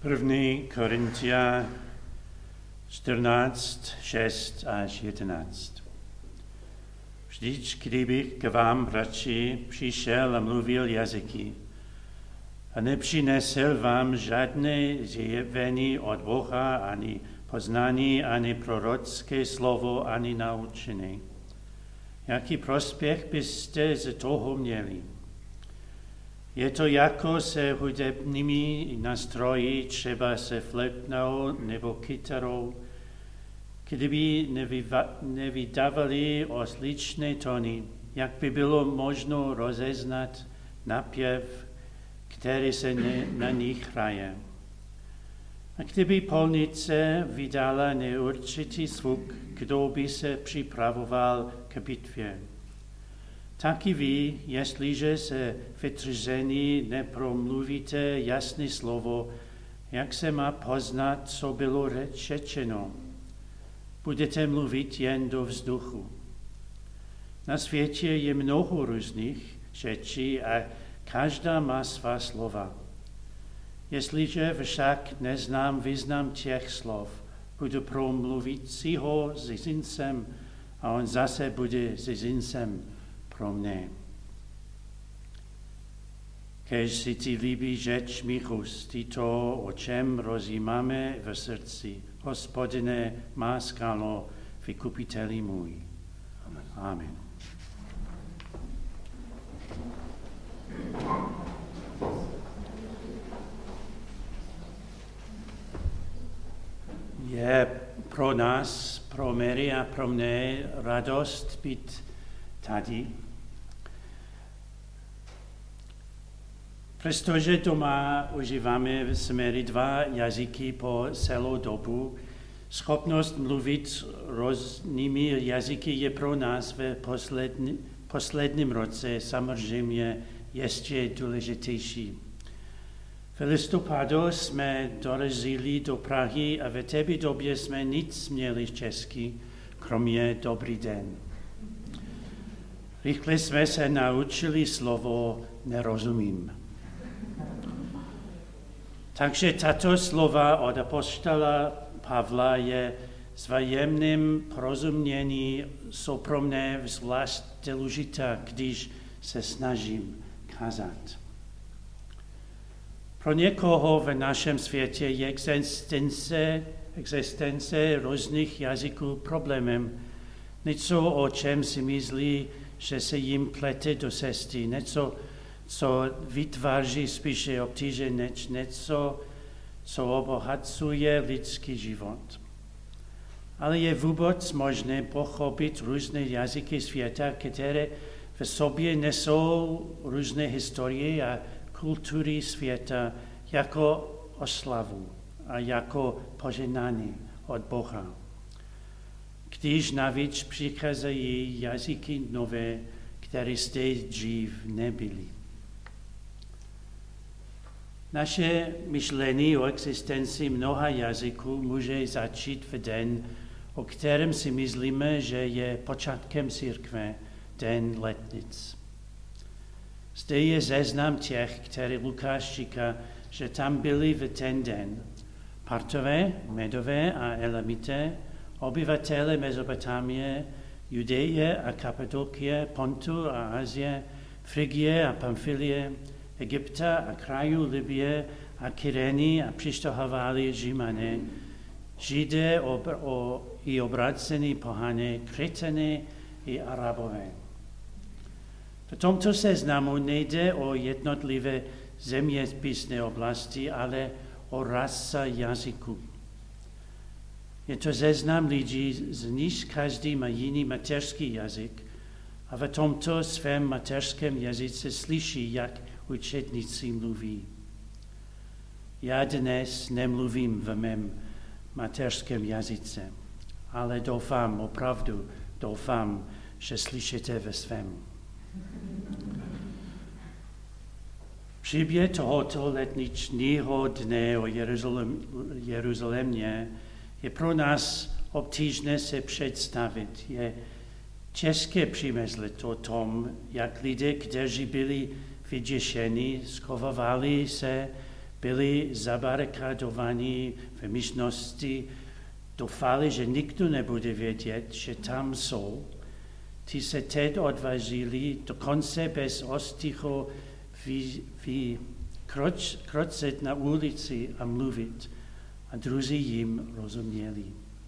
První Korintia 14, 6 až 11. Vždyť, kdybych k vám, bratři, přišel a mluvil jazyky a nepřinesl vám žádné zjevení od Boha, ani poznání, ani prorocké slovo, ani naučení, jaký prospěch byste z toho měli? Je to jako se hudebními nástroji, třeba se flétnou nebo kytarou, kdyby nevydávali rozličné tóny, jak by bylo možno rozeznat napěv, který se na nich hraje. A kdyby polnice vydala neurčitý zvuk, kdo by se připravoval k bitvě. Taky vy, jestliže se vytržení nepromluvíte jasné slovo, jak se má poznat, co bylo řečeno. Budete mluvit jen do vzduchu. Na světě je mnoho různých řečí a každá má svá slova. Jestliže však neznám význam těch slov, budu promluvícího cizincem a on zase bude cizincem pro mne. Kéž si ti líbí řeč mých úst, i to, o čem rozjímáme v srdci. Hospodine, má skalo, vykupiteli můj. Amen. Je pro nás, pro Mary a pro mne radost být tady. Přestože doma užíváme v Mary dva jazyky po celou dobu, schopnost mluvit různými jazyky je pro nás v posledním roce samozřejmě ještě důležitější. V listopadu jsme dorazili do Prahy a v té době jsme nic měli česky, kromě dobrý den. Rychle jsme se naučili slovo nerozumím. Takže tato slova od apoštola Pavla je vzájemným porozumění, jsou pro mne zvlášť důležitá, když se snažím kázat. Pro někoho v našem světě je existence různých jazyků problémem. Něco, o čem si myslí, že se jim plete do cesty, něco, co vytváří spíše obtíže, než něco, co obohacuje lidský život. Ale je vůbec možné pochopit různé jazyky světa, které v sobě nesou různé historie a kultury světa jako oslavu a jako poženání od Boha. Když navíc přicházejí jazyky nové, které zde dřív nebyly. Naše myšlení o existenci mnoha jazyků může začít v den, o kterém si myslíme, že je počátkem církve, den letnic. Zde je seznam těch, které Lukáš říká, že tam byli v ten den. Partové, Medové a Elamité, obyvatele Mezopotámie, Judeje a Kapadokie, Pontu a Asie, Frigie a Pamfilie, Egypta a krajů Libie a Kyreny a přištohovali Římané, Židé i obrácení pohané, Křeťané i Arabové. V tomto seznamu nejde o jednotlivé zeměpisné oblasti, ale o rasa jazyků. Je to seznam lidí, z níž každý má jiný mateřský jazyk a v tomto svém mateřském jazyce slyší, jak učedníci mluví. Já dnes nemluvím v mém mateřském jazyce, ale doufám, opravdu doufám, že slyšíte ve svém. Příběh tohoto letničního dne o Jeruzalémě je pro nás obtížné se představit. Je těžké přemýšlet o tom, jak lidé, kteří byli vyděšeni, schovávali se byli zabarikádovaní v místnosti, doufali, že nikdo nebude vědět, že tam jsou. Ti se teď odvážili dokonce bez ostychu kročit na ulici a mluvit, a druzí jim rozuměli.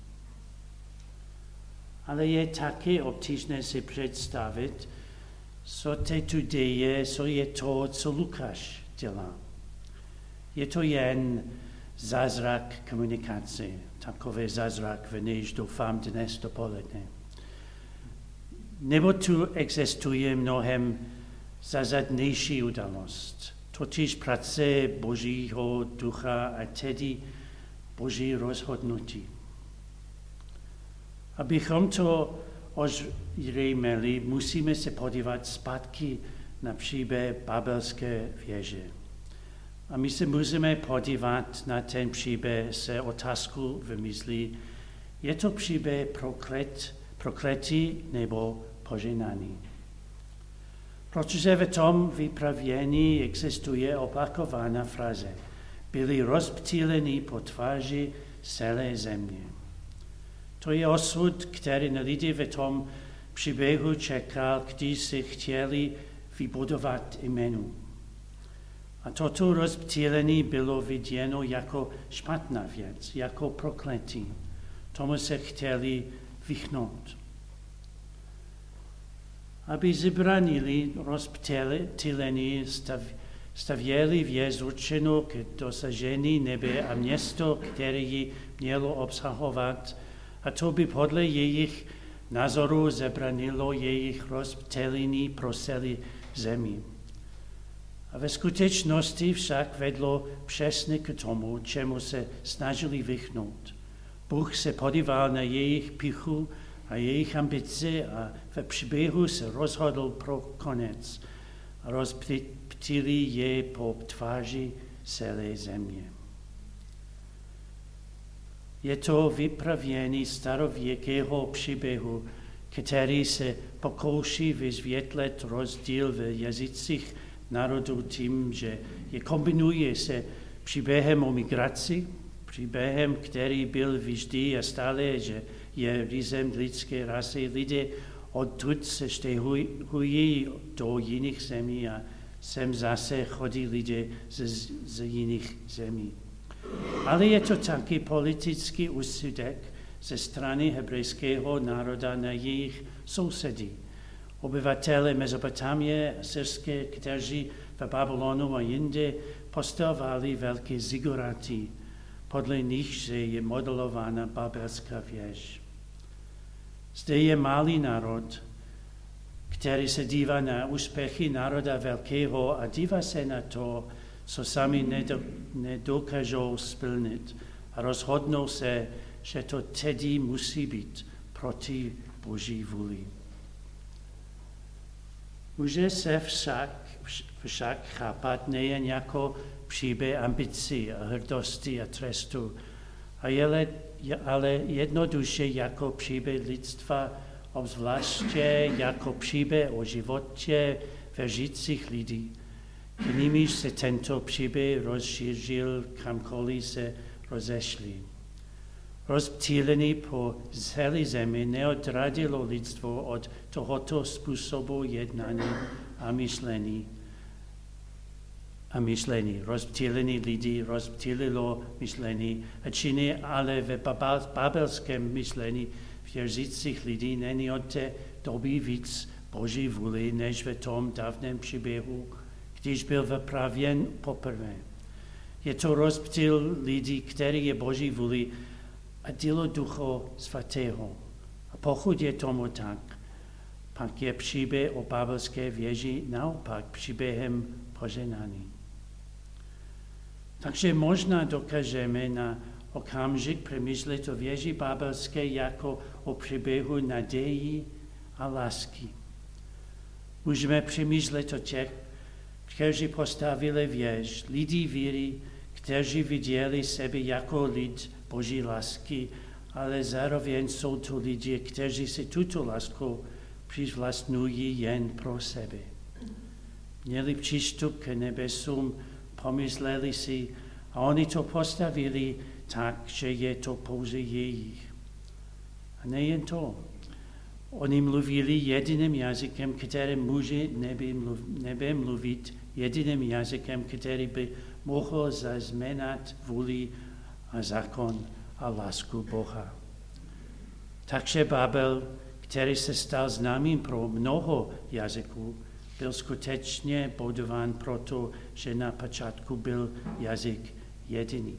Ale je taky obtížné si představit, co te tu děje, co je to, co Lukáš dělá. Je to jen zázrak komunikace, takový zázrak, v nějž doufám dnes dopoledne. Nebo tu existuje mnohem zásadnější událost, totiž práce Božího ducha a tedy Boží rozhodnutí. Abychom to ozřejmili, musíme se podívat zpátky na příběh Babelské věže. A my se musíme podívat na ten příběh se otázkou v mysli, je to příběh prokletí nebo požehnaný. Protože v tom vypravění existuje opakovaná fráze. Byli rozptýleni po tváři celé země. To je osud, který na lidi v tom příběhu čekal, když si chtěli vybudovat jméno. A toto rozptýlení bylo viděno jako špatná věc, jako prokletí. Tomu se chtěli vyhnout. Aby zabránili rozptýlení, stavěli věž určenou k dosažení nebe a město, které ji mělo obsahovat, a to by podle jejich názoru zabránilo jejich rozptýlení pro celý zemi. A ve skutečnosti však vedlo přesně k tomu, čemu se snažili vyhnout. Bůh se podíval na jejich pýchu a jejich ambice a v příběhu se rozhodl pro konec a rozptýlí je po tváři celé země. Je to vypravění starověkého příběhu, který se pokouší vysvětlit rozdíl v jazycích národů tím, že je kombinuje se příběhem o migraci, příběhem, který byl vždy a stále, že je rysem lidské rasy. Lidé odtud se stěhují do jiných zemí a sem zase chodí lidé z jiných zemí. Ale je to taky politický úsudek ze strany hebrejského národa na jejich sousedy. Obyvatele Mezopotámie a Syrské, kteří v Babylonu a jinde postavovali velké ziguraty, podle nich je modelována babelská věž. Zde je malý národ, který se dívá na úspěchy národa velkého a dívá se na to, co sami nedokážou splnit, a rozhodnou se, že to tedy musí být proti Boží vůli. Může se však chápat nejen jako příběh ambicí a hrdosti a trestu, ale jednoduše jako příběh lidstva, obzvláště jako příběh o životě věřících lidí. K nimiž se tento příběh rozšířil, kamkoliv se rozešli. Rozptýlení po celé zemi neodradilo lidstvo od tohoto způsobu jednání a myšlení. Rozptýlení lidí rozptýlilo myšlení a činy, ale ve babelském myšlení věřících lidí není od té doby víc Boží vůli, než v tom dávném příběhu, když byl vyprávěn poprvé. Je to rozptyl lidí, který je Boží vůli a dílo Ducha Svatého. A pokud je tomu tak, pak je příběh o babelské věži naopak příběhem požehnání. Takže možná dokážeme na okamžik přemýšlet o věži babelské jako o příběhu naději a lásky. Můžeme přemýšlet o těch, kteří postavili věž, lidi víry, kteří viděli sebe jako lid Boží lásky, ale zároveň jsou to lidi, kteří si tuto lásku přivlastňují jen pro sebe. Měli přístup k nebesům, pomysleli si, A oni to postavili tak, že je to pouze jejich. A nejen to. Oni mluvili jediným jazykem, který muži neby mluvit jediným jazykem, který by mohl zaznamenat vůli a zákon a lásku Boha. Takže Babel, který se stal známým pro mnoho jazyků, byl skutečně budován proto, že na počátku byl jazyk jediný.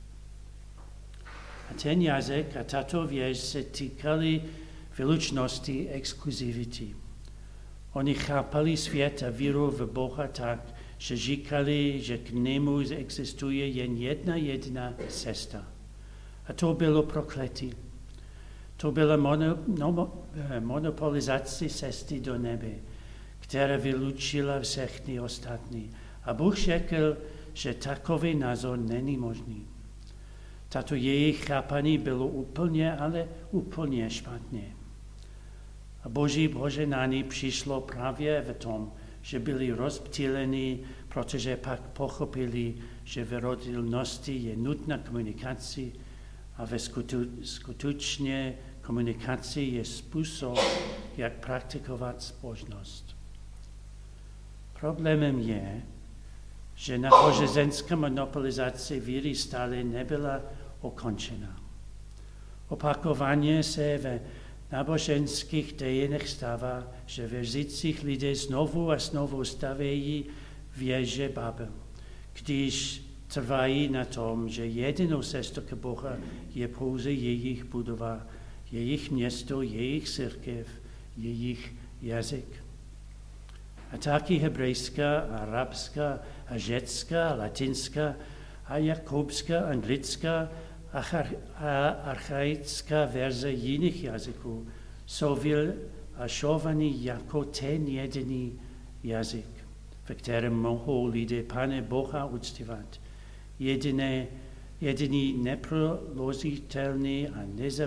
A ten jazyk a tato věc se týkali vylučnosti, exkluzivity. Oni chápali svět a víru v Boha tak, že říkali, že k němu existuje jen jedna cesta. A to bylo prokletí. To byla monopolizace cesty do nebe, která vylučila všechny ostatní. A Bůh řekl, že takový názor není možný. Tato jejich chápání bylo úplně špatně. A Boží požehnání přišlo právě v tom, že byli rozptýleni, protože pak pochopili, že v rodilnosti je nutná komunikace a ve skutečně komunikaci je způsob, jak praktikovat zbožnost. Problémem je, že nahoře ženská monopolizace víry stále nebyla ukončena. Opakovaně se ve náboženských dějinách stává, že věřících lidé znovu a znovu stavějí věže Babel, když trvají na tom, že jedinou cestou k Bohu je pouze jejich budova, jejich město, jejich církev, jejich jazyk. A taky hebrejská, arabská, a řecká, latinská, a jakobská, anglická a archaická verze jiných jazyků jsou vyhlašovány jako ten jediný jazyk, ve kterém mohou lidé Pane Boha uctívat. Jediný neproložitelný a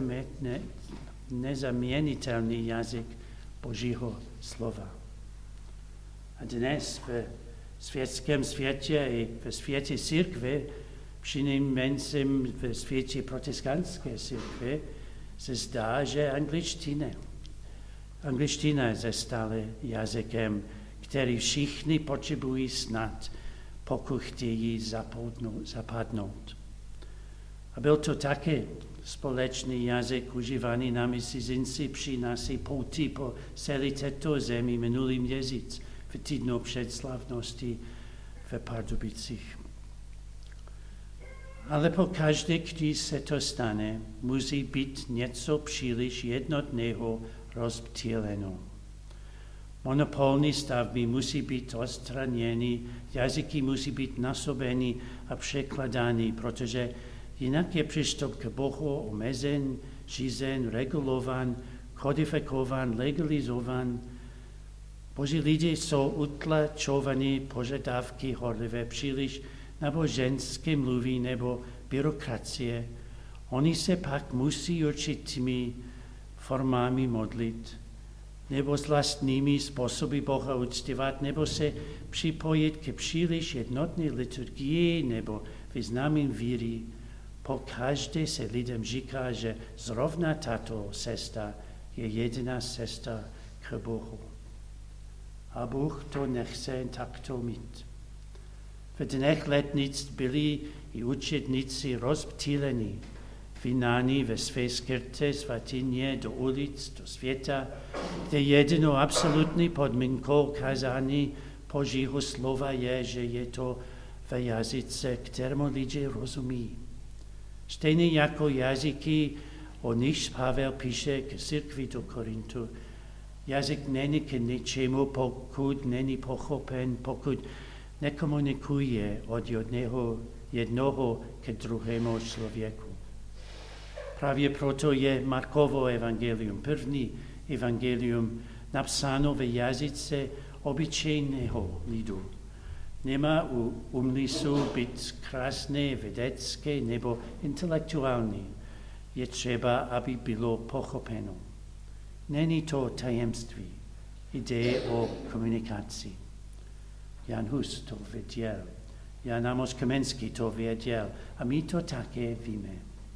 nezaměnitelný jazyk Božího slova. A dnes v světském světě i ve světě církve, přinejmenším ve světě protestantské církve, se zdá, že angličtina je stále jazykem, který všichni potřebují snad, pokud chtějí zapadnout. A byl to také společný jazyk užívaný námi cizinci při naší pouti po celé této zemi minulý měsíc v týdnu před slavností v Pardubicích. Ale pokaždé, když se to stane, musí být něco příliš jednotného rozptýleno. Monopolní stavby musí být odstraněny, jazyky musí být nasobeny a překladány, protože jinak je přístup k Bohu omezen, řízen, regulovan, kodifikován, legalizovan. Boží lidi jsou utlačovaní požadavky horlivé příliš náboženské mluvy nebo byrokracie. Oni se pak musí určitými formami modlit, nebo s vlastními způsoby Boha uctívat, nebo se připojit k příliš jednotné liturgii nebo významným víry. Pokaždé se lidem říká, že zrovna tato cesta je jediná cesta k Bohu. A Bůh to nechce takto mít. V dnech letnic byli i učedníci rozptýleni, vynáni ve své skryté svatyně do ulic, do světa, kde jedinou absolutní podmínkou kázání Božího slova je, že je to v jazyce, kterému lidé rozumí. Stejně jako jazyky, o nichž Pavel píše k církvi do Korintu, jazyk není k ničemu, pokud není pochopen, pokud nekomunikuje od jednoho k druhému člověku. Právě proto je Markovo evangelium, první evangelium, napsáno v jazyce obyčejného lidu. Nemá úmysl být krásné, vědecké nebo intelektuální. Je třeba, aby bylo pochopeno. Není to tajemství, jde o komunikaci. Jan Hus to viděl. Jan Amos Komenský to věděl a my to také víme.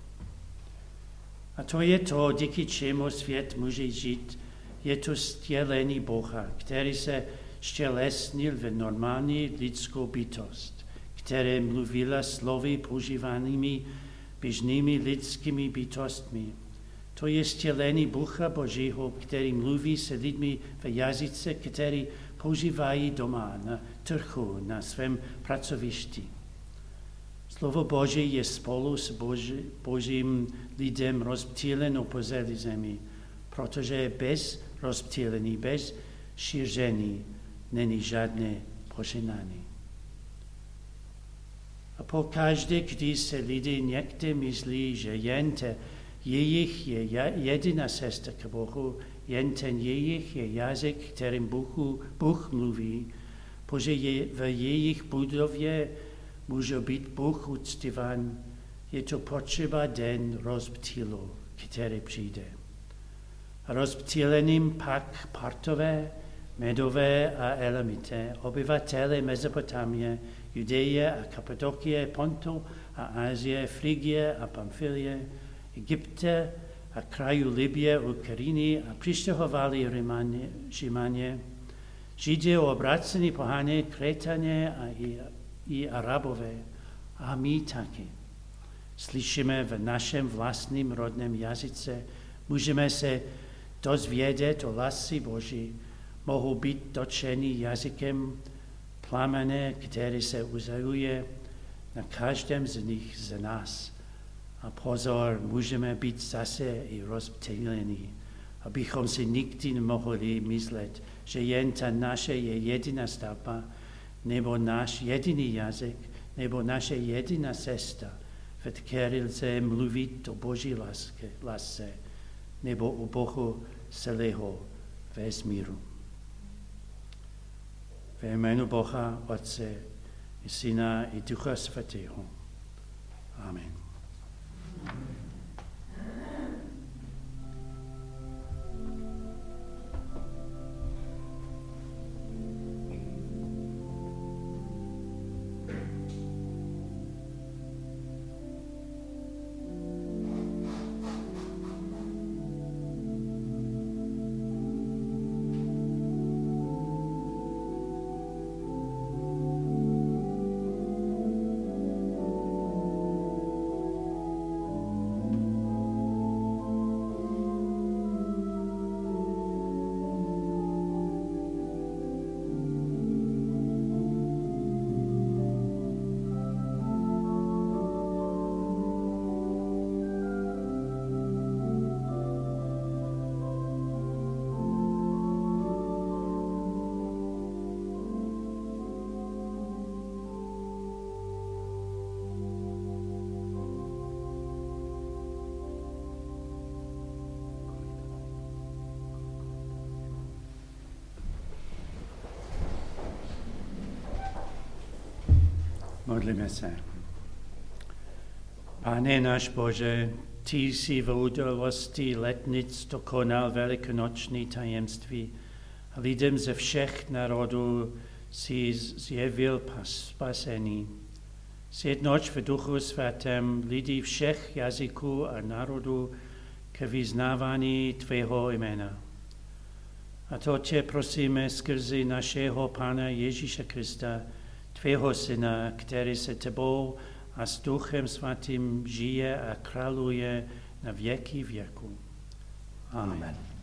A to je to, díky čemu svět může žít. Je to stělení Boha, který se stělesnil v normální lidskou bytost, které mluvila slovy používanými běžnými lidskými bytostmi. To je stělení Boha Božího, který mluví se lidmi v jazyce, který používají doma, na trhu, na svém pracovišti. Slovo Boží je spolu s Božím lidem rozptýleno po celé zemi, protože bez rozptýlení, bez šíření není žádné požehnání. A pokaždé, když se lidé někde myslí, že jen jejich je jediná cesta k Bohu, jen ten jejich je jazyk, kterým Bůh mluví, protože v jejich budově může být Bůh uctíván, je to potřeba den rozptýlu, který přijde. A rozptýlením pak Partové, Medové a Elamité, obyvatele Mezopotámie, Judeje a Kapadokie, Pontu a Asie, Frigie a Pamfilie, Egypte a kraju Libie, Ukrajiny a přistěhovali Římaně, Židé obrácení pohané, Krétané a i Arabové a my taky. Slyšíme v našem vlastním rodném jazyce, můžeme se dozvědět o lásce Boží, mohou být dotčeni jazykem plamene, který se uzajuje na každém z nich z nás. A pozor, můžeme být zase i rozptýlení, abychom si nikdy nemohli myslet, že jen ta naše je jediná stavba, nebo náš jediný jazyk, nebo naše jediná cesta, ve které lze mluvit o Boží lásce, nebo o Bohu celého vesmíru. Ve jménu Boha, Otce, i Syna, i Ducha Svatého. Amen. Modlíme se. Pane náš Bože, ty jsi v události letnic dokonal velikonoční tajemství a lidem ze všech národů si zjevil spasení. Sjednoč v Duchu Svatém lidi všech jazyků a národů k vyznávání tvého jména. A to tě prosíme skrze našeho Pána Ježíše Krista, tvého Syna, který se tebou a s Duchem Svatým žije a králuje na věky věků. Amen.